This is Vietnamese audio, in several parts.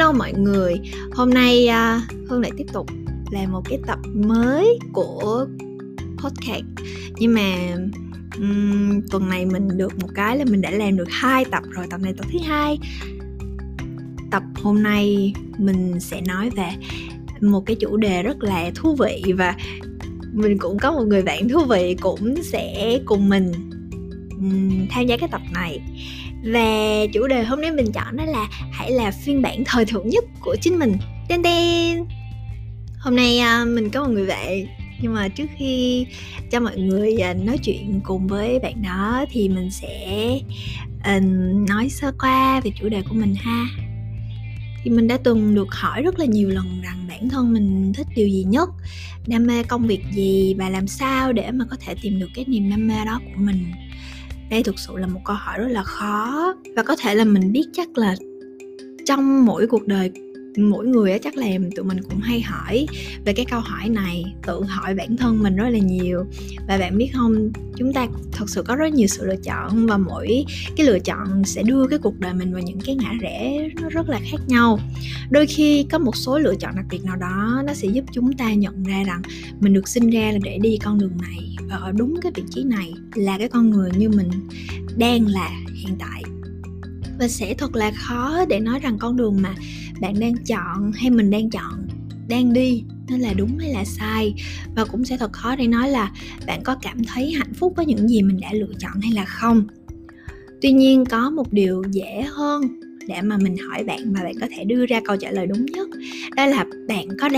Hello mọi người, hôm nay Hương lại tiếp tục làm một cái tập mới của podcast. Nhưng mà tuần này mình được một cái là mình đã làm được 2 tập rồi, tập này tập thứ 2. Tập hôm nay mình sẽ nói về một cái chủ đề rất là thú vị, và mình cũng có một người bạn thú vị cũng sẽ cùng mình tham gia cái tập này. Và chủ đề hôm nay mình chọn đó là hãy là phiên bản thời thượng nhất của chính mình. Tên tên. Hôm nay mình có một người bạn, nhưng mà trước khi cho mọi người nói chuyện cùng với bạn đó thì mình sẽ nói sơ qua về chủ đề của mình ha. Thì mình đã từng được hỏi rất là nhiều lần rằng bản thân mình thích điều gì nhất, đam mê công việc gì, và làm sao để mà có thể tìm được cái niềm đam mê đó của mình. Đây thực sự là một câu hỏi rất là khó, và có thể là mình biết chắc là trong mỗi cuộc đời mỗi người á, chắc là tụi mình cũng hay hỏi về cái câu hỏi này, tự hỏi bản thân mình rất là nhiều. Và bạn biết không, chúng ta thật sự có rất nhiều sự lựa chọn, và mỗi cái lựa chọn sẽ đưa cái cuộc đời mình vào những cái ngã rẽ nó rất là khác nhau. Đôi khi có một số lựa chọn đặc biệt nào đó nó sẽ giúp chúng ta nhận ra rằng mình được sinh ra là để đi con đường này, và ở đúng cái vị trí này là cái con người như mình đang là hiện tại. Và sẽ thật là khó để nói rằng con đường mà bạn đang chọn hay mình đang chọn, đang đi, nó là đúng hay là sai. Và cũng sẽ thật khó để nói là bạn có cảm thấy hạnh phúc với những gì mình đã lựa chọn hay là không. Tuy nhiên có một điều dễ hơn để mà mình hỏi bạn và bạn có thể đưa ra câu trả lời đúng nhất, đó là bạn có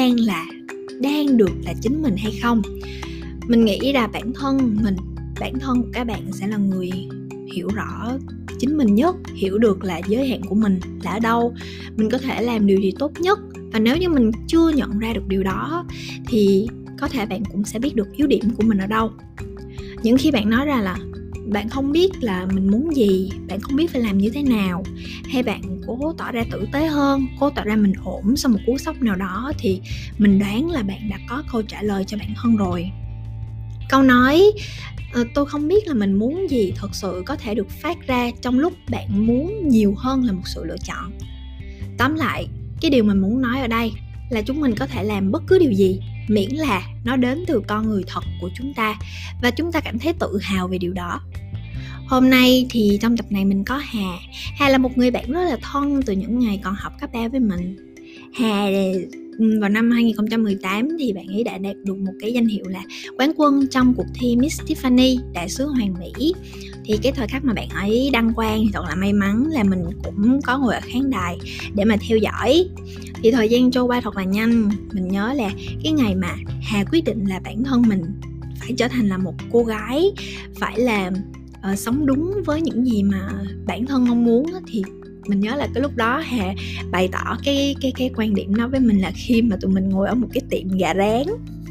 đang được là chính mình hay không. Mình nghĩ là bản thân của các bạn sẽ là người hiểu rõ chính mình nhất, hiểu được là giới hạn của mình là ở đâu, mình có thể làm điều gì tốt nhất. Và nếu như mình chưa nhận ra được điều đó thì có thể bạn cũng sẽ biết được yếu điểm của mình ở đâu. Những khi bạn nói ra là bạn không biết là mình muốn gì, bạn không biết phải làm như thế nào, hay bạn cố tỏ ra tử tế hơn, cố tỏ ra mình ổn sau một cú sốc nào đó, thì mình đoán là bạn đã có câu trả lời cho bản thân rồi. Câu nói tôi không biết là mình muốn gì thật sự có thể được phát ra trong lúc bạn muốn nhiều hơn là một sự lựa chọn. Tóm lại, cái điều mình muốn nói ở đây là chúng mình có thể làm bất cứ điều gì, miễn là nó đến từ con người thật của chúng ta và chúng ta cảm thấy tự hào về điều đó. Hôm nay thì trong tập này mình có Hà. Hà là một người bạn rất là thân từ những ngày còn học cấp 3 với mình. Hà vào năm 2018 thì bạn ấy đã đạt được một cái danh hiệu là quán quân trong cuộc thi Miss Tiffany đại sứ Hoàng Mỹ. Thì cái thời khắc mà bạn ấy đăng quang thì thật là may mắn là mình cũng có ngồi ở khán đài để mà theo dõi. Thì thời gian trôi qua thật là nhanh. Mình nhớ là cái ngày mà Hà quyết định là bản thân mình phải trở thành là một cô gái, phải là sống đúng với những gì mà bản thân mong muốn, thì mình nhớ là cái lúc đó Hà bày tỏ cái quan điểm đó với mình là khi mà tụi mình ngồi ở một cái tiệm gà rán.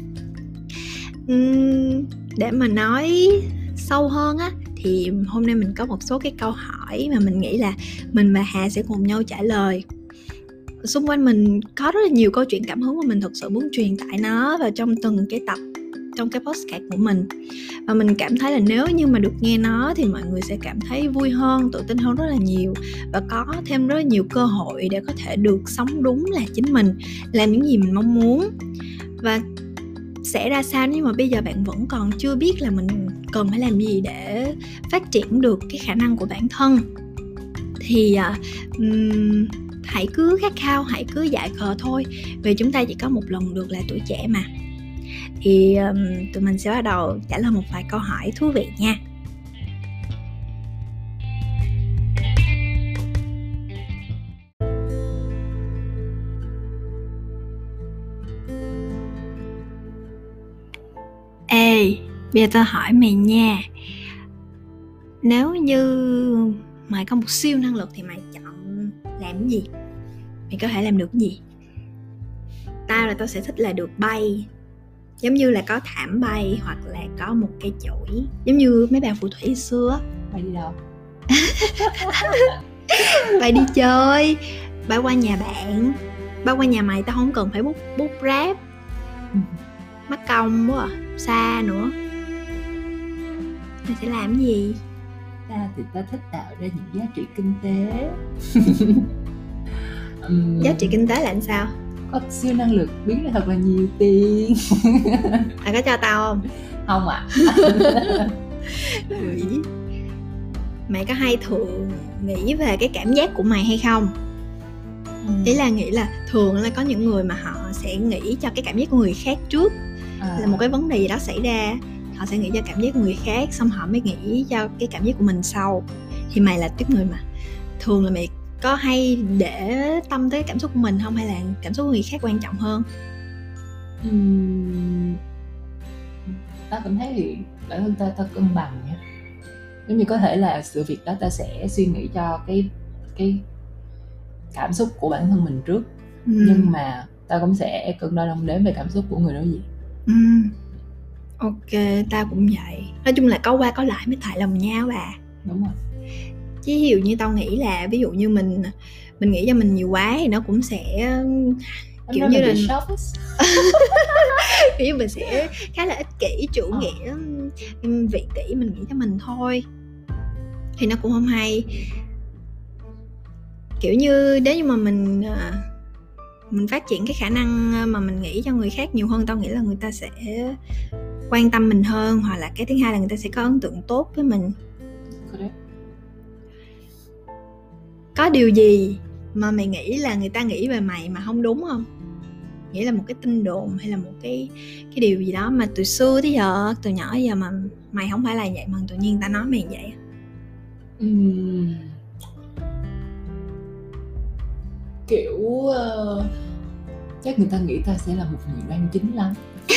Để mà nói sâu hơn á, thì hôm nay mình có một số cái câu hỏi mà mình nghĩ là mình và Hà sẽ cùng nhau trả lời. Xung quanh mình có rất là nhiều câu chuyện cảm hứng mà mình thực sự muốn truyền tải nó vào trong từng cái tập trong cái podcast của mình. Và mình cảm thấy là nếu như mà được nghe nó thì mọi người sẽ cảm thấy vui hơn, tự tin hơn rất là nhiều, và có thêm rất là nhiều cơ hội để có thể được sống đúng là chính mình, làm những gì mình mong muốn. Và sẽ ra sao nếu mà bây giờ bạn vẫn còn chưa biết là mình cần phải làm gì để phát triển được cái khả năng của bản thân, thì hãy cứ khát khao, hãy cứ dại khờ thôi, vì chúng ta chỉ có một lần được là tuổi trẻ mà. Thì tụi mình sẽ bắt đầu trả lời một vài câu hỏi thú vị nha. Ê, bây giờ tao hỏi mày nha. Nếu như mày có một siêu năng lực thì mày chọn làm cái gì? Mày có thể làm được cái gì? Tao sẽ thích là được bay, giống như là có thảm bay, hoặc là có một cây chổi, giống như mấy bà phù thủy xưa. Bay đi đâu? Bay đi chơi, bay qua nhà bạn, bay qua nhà mày. Tao không cần phải bút ráp, mắc công quá à, xa nữa. Mày sẽ làm cái gì? Ta thì ta thích tạo ra những giá trị kinh tế. Giá trị kinh tế là làm sao? Có siêu năng lực biến ra thật là nhiều tiền. Có cho tao không? Không ạ. Mày có hay thường nghĩ về cái cảm giác của mày hay không? Ý là nghĩ là thường là có những người mà họ sẽ nghĩ cho cái cảm giác của người khác trước. Là một cái vấn đề gì đó xảy ra, họ sẽ nghĩ cho cảm giác của người khác, xong họ mới nghĩ cho cái cảm giác của mình sau. Thì mày là tiếp người mà thường là mày có hay để tâm tới cảm xúc của mình không, hay là cảm xúc của người khác quan trọng hơn? Ta cảm thấy thì bản thân ta cân bằng nha. Giống như có thể là sự việc đó ta sẽ suy nghĩ cho cái cảm xúc của bản thân mình trước, nhưng mà ta cũng sẽ cân đo đong đếm về cảm xúc của người đối diện. Ok, ta cũng vậy. Nói chung là có qua có lại mới thải lòng nhau bà. Đúng rồi. Chứ ví dụ như tao nghĩ là ví dụ như mình nghĩ cho mình nhiều quá thì nó cũng sẽ kiểu như là kiểu như mình sẽ khá là ích kỷ, chủ nghĩa, vị kỷ, mình nghĩ cho mình thôi thì nó cũng không hay. Kiểu như nếu như mà mình phát triển cái khả năng mà mình nghĩ cho người khác nhiều hơn, tao nghĩ là người ta sẽ quan tâm mình hơn, hoặc là cái thứ hai là người ta sẽ có ấn tượng tốt với mình. Có điều gì mà mày nghĩ là người ta nghĩ về mày mà không đúng không? Nghĩ là một cái tin đồn hay là một cái điều gì đó mà từ xưa tới giờ, từ nhỏ tới giờ mà mày không phải là vậy mà tự nhiên ta nói mày vậy? Kiểu chắc người ta nghĩ ta sẽ là một người đoan chính lắm.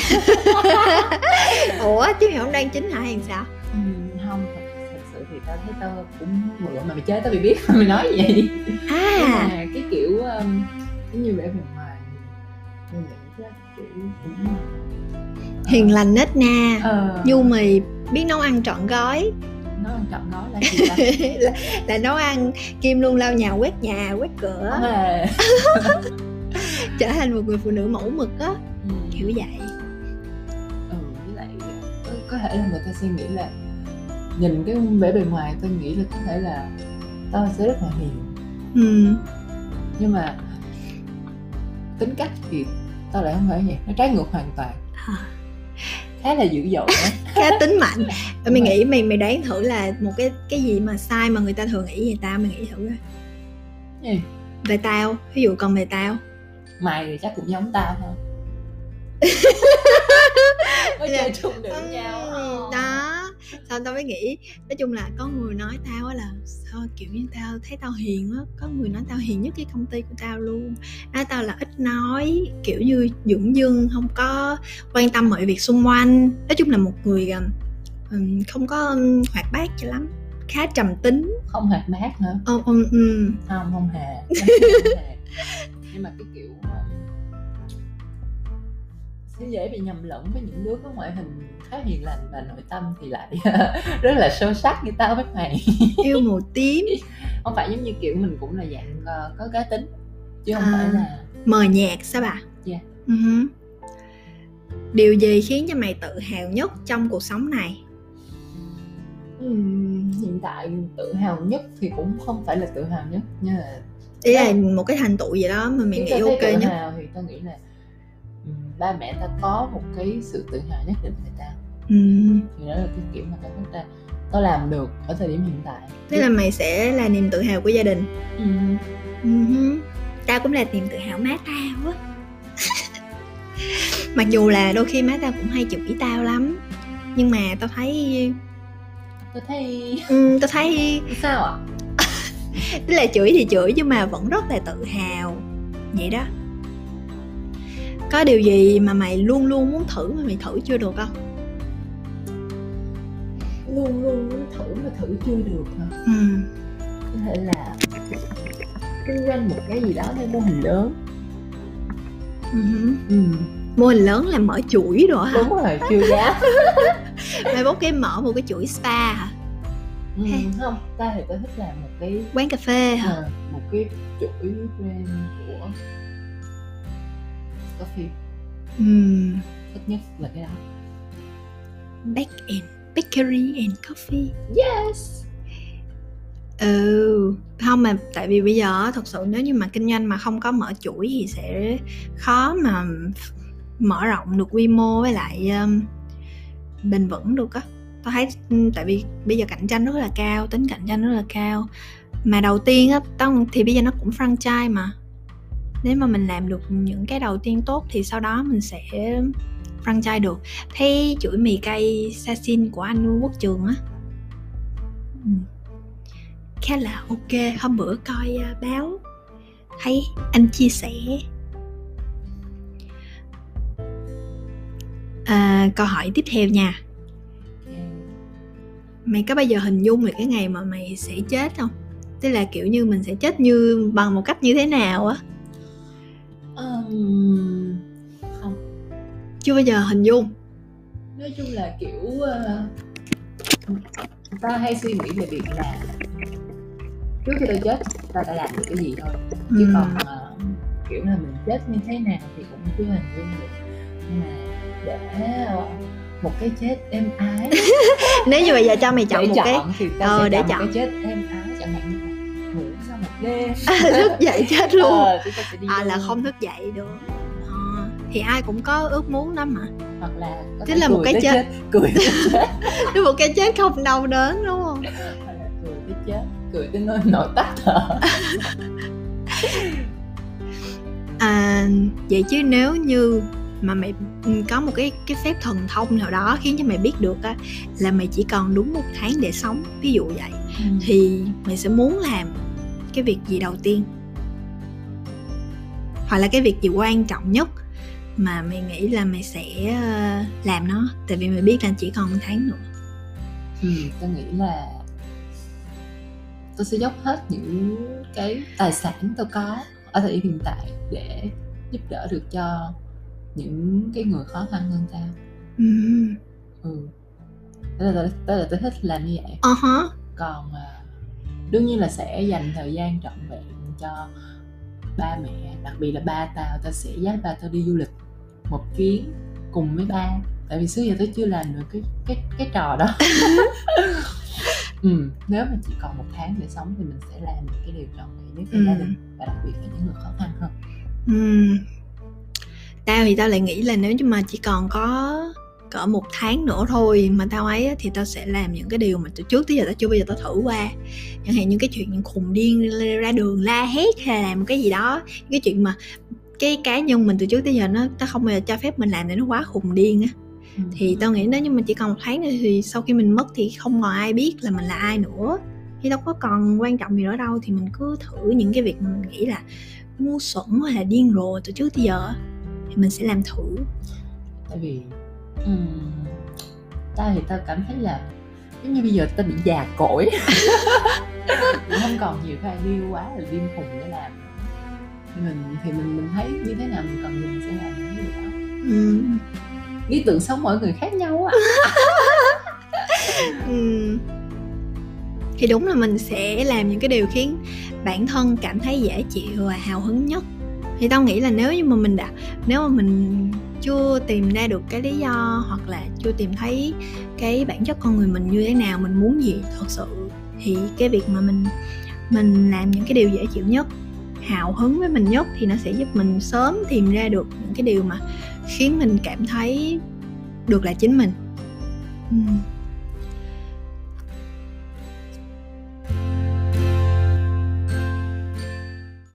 Ủa chứ mày không đoan chính hả hay sao? Không, thật sự thì tao thấy tao cũng bữa mà mày chơi tao bị biết mày nói vậy. Nhưng mà cái kiểu giống như vẻ bề ngoài mình nghĩ chắc kiểu cũng hiền lành nết na, nhu mì, biết nấu ăn trọn gói. Nấu ăn trọn gói là gì ta? là nấu ăn kim luôn lau nhà, quét cửa. Trở thành một người phụ nữ mẫu mực á, kiểu vậy. Với lại có thể là người ta suy nghĩ là nhìn cái vẻ bề ngoài tôi nghĩ là có thể là tao sẽ rất là hiền. Nhưng mà tính cách thì tao lại không phải vậy, nó trái ngược hoàn toàn. Khá là dữ dội đó. Khá tính mạnh. Mày nghĩ mày đoán thử là một cái gì mà sai mà người ta thường nghĩ về tao, mày nghĩ thử coi. Gì? Về tao, ví dụ còn về tao. Mày thì chắc cũng giống tao thôi. Có chơi chung được với nhau đó. Sao tao mới nghĩ, nói chung là có người nói tao là sao kiểu như tao thấy tao hiền á, có người nói tao hiền nhất cái công ty của tao luôn, nói tao là ít nói, kiểu như dửng dưng, không có quan tâm mọi việc xung quanh. Nói chung là một người không có hoạt bát cho lắm, khá trầm tính. Không hoạt bát hả? Không hề. Nhưng mà cái kiểu sẽ dễ bị nhầm lẫn với những đứa có ngoại hình khá hiền lành và nội tâm thì lại rất là sâu sắc như tao với mày. Yêu màu tím. Không phải giống như kiểu mình cũng là dạng có cá tính, chứ không phải là mờ nhạt sao bà? Yeah. Điều gì khiến cho mày tự hào nhất trong cuộc sống này? Hiện tại tự hào nhất thì cũng không phải là tự hào nhất, nhưng là ý là một cái thành tựu gì đó mà mày nghĩ ok tự nhất. Hào thì tao nghĩ là ba mẹ ta có một cái sự tự hào nhất định về tao. Thì đó là cái kiểu mà tao làm được ở thời điểm hiện tại. Thế là mày sẽ là niềm tự hào của gia đình. Tao cũng là niềm tự hào má tao á. Mặc dù là đôi khi má tao cũng hay chửi tao lắm, nhưng mà tao thấy sao ạ? Tức là chửi thì chửi nhưng mà vẫn rất là tự hào vậy đó. Có điều gì mà mày luôn luôn muốn thử mà mày thử chưa được không? Luôn luôn muốn thử mà thử chưa được hả? Có thể là kinh doanh một cái gì đó theo mô hình lớn. Mô hình lớn là mở chuỗi rồi hả? Đúng rồi, chưa dám. Mày bốc cái mở một cái chuỗi spa hả? Không, ta thì ta thích làm một cái quán cà phê hả? Một cái chuỗi brand của coffee. Thích nhất là cái đó. Bakery and coffee. Yes. Không, mà tại vì bây giờ thật sự nếu như mà kinh doanh mà không có mở chuỗi thì sẽ khó mà mở rộng được quy mô với lại bền vững được á. Tôi thấy tại vì bây giờ cạnh tranh rất là cao, tính cạnh tranh rất là cao. Mà đầu tiên á, thì bây giờ nó cũng franchise mà. Nếu mà mình làm được những cái đầu tiên tốt thì sau đó mình sẽ franchise được. Thấy chuỗi mì cây Sasin của anh Quốc Trường á, khá là ok. Hôm bữa coi báo thấy anh chia sẻ. Câu hỏi tiếp theo nha. Mày có bao giờ hình dung về cái ngày mà mày sẽ chết không? Tức là kiểu như mình sẽ chết như bằng một cách như thế nào á? Không. Chưa bao giờ hình dung. Nói chung là kiểu ta hay suy nghĩ về việc là trước khi tôi chết ta đã làm được cái gì thôi. Chứ còn kiểu là mình chết như thế nào thì cũng chưa hình dung được. Nhưng mà để một cái chết êm ái nếu như bây giờ cho mày chọn một cái thì tao sẽ để chọn chọn một cái chết êm ái, chẳng hạn như là ngủ sau một đêm thức dậy chết luôn. Là không thức dậy được. Thì ai cũng có ước muốn đó mà. Hoặc là tức là một cái chết cười tới chết tức một cái chết không đau đớn, đúng không? Hoặc là cười tới chết, cười tới nơi nổi tắt thở. Vậy chứ nếu như mà mày có một cái phép thần thông nào đó khiến cho mày biết được á là mày chỉ còn đúng 1 tháng để sống, ví dụ vậy, thì mày sẽ muốn làm cái việc gì đầu tiên? Hoặc là cái việc gì quan trọng nhất mà mày nghĩ là mày sẽ làm nó, tại vì mày biết là chỉ còn 1 tháng nữa? Tôi nghĩ là tôi sẽ dốc hết những cái tài sản tôi có ở thời điểm hiện tại để giúp đỡ được cho những cái người khó khăn hơn tao. Đó là tôi thích làm như vậy. Còn đương nhiên là sẽ dành thời gian trọn vẹn cho ba mẹ, đặc biệt là ba tao. Tao sẽ dắt ba tao đi du lịch một chuyến cùng với ba, tại vì xưa giờ tôi chưa làm được cái trò đó. Nếu mà chỉ còn 1 tháng để sống thì mình sẽ làm những cái điều trọn vẹn nhất cho gia đình, và đặc biệt là những người khó khăn hơn. Tao thì tao lại nghĩ là nếu như mà chỉ còn có cỡ 1 tháng nữa thôi mà tao ấy thì tao sẽ làm những cái điều mà từ trước tới giờ tao chưa bao giờ tao thử qua. Chẳng hạn những cái chuyện khùng điên ra đường la hét hay là làm một cái gì đó, cái chuyện mà cái cá nhân mình từ trước tới giờ tao không bao giờ cho phép mình làm để nó quá khùng điên á. Thì tao nghĩ nếu như mà chỉ còn 1 tháng nữa thì sau khi mình mất thì không còn ai biết là mình là ai nữa, thì đâu có còn quan trọng gì nữa đâu. Thì mình cứ thử những cái việc mà mình nghĩ là ngu xuẩn hay là điên rồ từ trước tới giờ thì mình sẽ làm thử. Tại vì tao cảm thấy là giống như bây giờ tao bị già cỗi. Cũng không còn nhiều cái idea quá là điên khùng để làm. Mình thấy như thế nào mình cần mình sẽ làm những cái điều đó. Lý tưởng sống mỗi người khác nhau á. Thì đúng là mình sẽ làm những cái điều khiến bản thân cảm thấy dễ chịu và hào hứng nhất. Thì tao nghĩ là nếu mà mình chưa tìm ra được cái lý do, hoặc là chưa tìm thấy cái bản chất con người mình như thế nào, mình muốn gì thật sự, thì cái việc mà mình làm những cái điều dễ chịu nhất, hào hứng với mình nhất, thì nó sẽ giúp mình sớm tìm ra được những cái điều mà khiến mình cảm thấy được là chính mình.